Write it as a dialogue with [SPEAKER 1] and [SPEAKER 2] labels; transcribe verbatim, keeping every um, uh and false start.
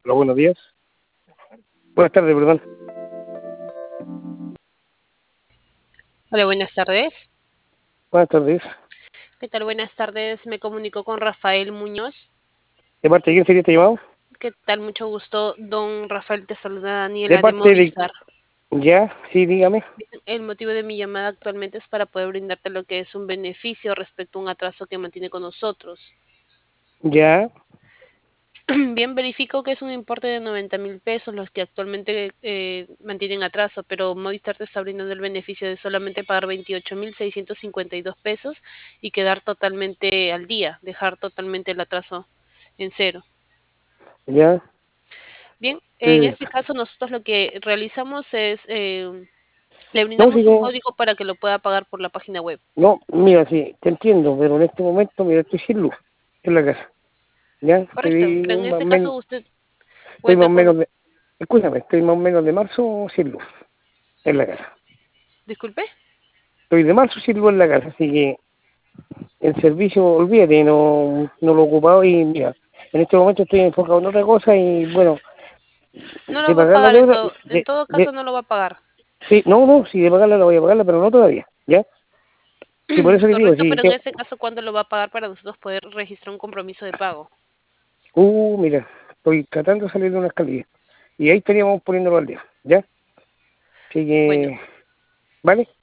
[SPEAKER 1] Hola, buenos días. Buenas tardes, perdón.
[SPEAKER 2] Hola, buenas tardes.
[SPEAKER 1] Buenas tardes.
[SPEAKER 2] ¿Qué tal? Buenas tardes. Me comunico con Rafael Muñoz.
[SPEAKER 1] ¿De parte de quién sería este llamado?
[SPEAKER 2] ¿Qué tal? Mucho gusto. Don Rafael, te saluda
[SPEAKER 1] De
[SPEAKER 2] Daniela de
[SPEAKER 1] parte de...
[SPEAKER 2] Movistar.
[SPEAKER 1] Ya, sí, dígame.
[SPEAKER 2] Bien, el motivo de mi llamada actualmente es para poder brindarte lo que es un beneficio respecto a un atraso que mantiene con nosotros.
[SPEAKER 1] Ya,
[SPEAKER 2] Bien, verifico que es un importe de noventa mil pesos los que actualmente eh, mantienen atraso, pero Movistar te está brindando el beneficio de solamente pagar veintiocho mil seiscientos cincuenta y dos pesos y quedar totalmente al día, dejar totalmente el atraso en cero.
[SPEAKER 1] ya.
[SPEAKER 2] Bien, en
[SPEAKER 1] Eh,
[SPEAKER 2] este caso nosotros lo que realizamos es, eh, le
[SPEAKER 1] no, sí,
[SPEAKER 2] brindamos un
[SPEAKER 1] no,
[SPEAKER 2] código para que lo pueda pagar por la página web.
[SPEAKER 1] no, mira, sí, te entiendo, pero en este momento, mira, estoy sin luz en la casa. Ya,
[SPEAKER 2] Correcto,
[SPEAKER 1] estoy
[SPEAKER 2] pero en
[SPEAKER 1] más o
[SPEAKER 2] este caso
[SPEAKER 1] menos,
[SPEAKER 2] usted
[SPEAKER 1] estoy más
[SPEAKER 2] cuenta
[SPEAKER 1] o
[SPEAKER 2] con,
[SPEAKER 1] menos de... Escúchame, estoy más o menos de marzo sin luz en la casa.
[SPEAKER 2] disculpe,
[SPEAKER 1] Estoy de marzo sin luz en la casa, así que el servicio, olvídate, no, no lo he ocupado y mira, en este momento estoy enfocado en otra cosa y bueno,
[SPEAKER 2] no
[SPEAKER 1] de
[SPEAKER 2] lo va a
[SPEAKER 1] pagar la
[SPEAKER 2] pagar
[SPEAKER 1] deuda,
[SPEAKER 2] eso, en
[SPEAKER 1] de,
[SPEAKER 2] todo
[SPEAKER 1] de,
[SPEAKER 2] caso no lo va a pagar.
[SPEAKER 1] sí, no, no, sí, de pagarla la voy a pagarla, pero no todavía, ¿ya? Sí, por eso le digo,
[SPEAKER 2] Correcto,
[SPEAKER 1] sí,
[SPEAKER 2] pero en
[SPEAKER 1] que,
[SPEAKER 2] este caso, ¿cuándo lo va a pagar para nosotros poder registrar un compromiso de pago?
[SPEAKER 1] uh, mira, estoy tratando de salir de una escalera. Y ahí estaríamos poniéndolo al día, ¿ya? Así
[SPEAKER 2] Bueno,
[SPEAKER 1] que, ¿vale?